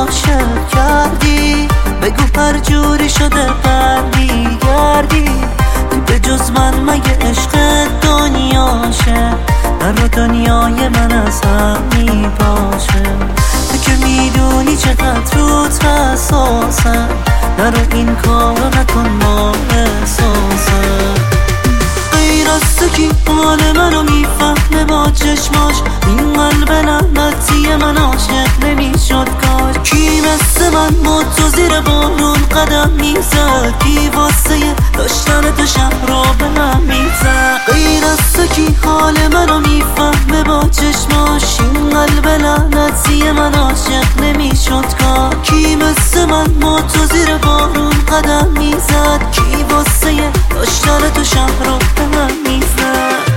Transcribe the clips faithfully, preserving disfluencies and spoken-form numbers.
عاشق کردی؟ بگو هر جوری شده برمیگردی؟ تو به جز من مگه عشق دنیاشه؟ در دنیای من از هم میپاشه. تو که میدونی چقدر روت حساسم، نرو این کارو نکن با احساسم. غیر از تو کی حال منو میفهمه با چشماش؟ این قلب لعنتی من عاشق نمیشد کاش. کی مثل من با تو زیر بارون قدم میزد؟ کی واسه داشتن تو شهر رو به هم میزد؟ غیر از تو کی حال منو میفهمه با چشماش؟ این قلب لعنتی من عاشق نمیشد کاش. کی مثل من با تو زیر بارون قدم میزد؟ کی واسه داشتن تو شهر رو به هم میزد؟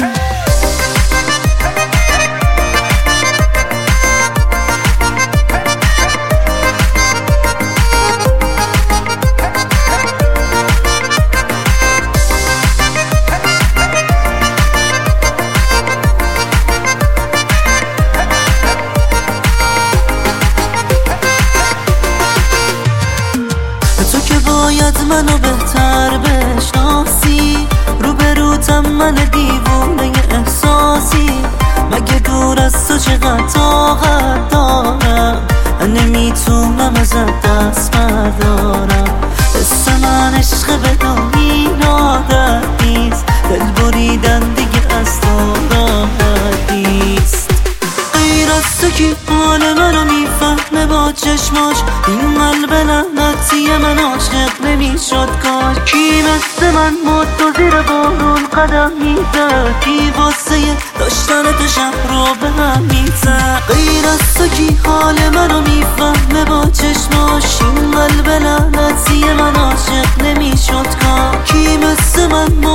تو که باید منو بهتر بشناسی، روبروتم من دیوونه احساسی. مگه دور از تو چقدر طاقت دارم، من نمیتونم ازت دست بردارم. حس من عشق بدون عادت نیست، دل بریدن دیگه از تو راحت نیست. غیر از تو کی حال منو میفهمه با چشماش؟ این قلب لعنتی من عاشق نمیشد کاش. کی مثل من با تو زیر بارون قدم میزد؟ کی واسه داشتن تو شهر رو به هم میزد؟ غیر از تو کی حال منو میفهمه با چشماش؟ این قلب لعنتی من عاشق نمیشد کاش. کی مثل من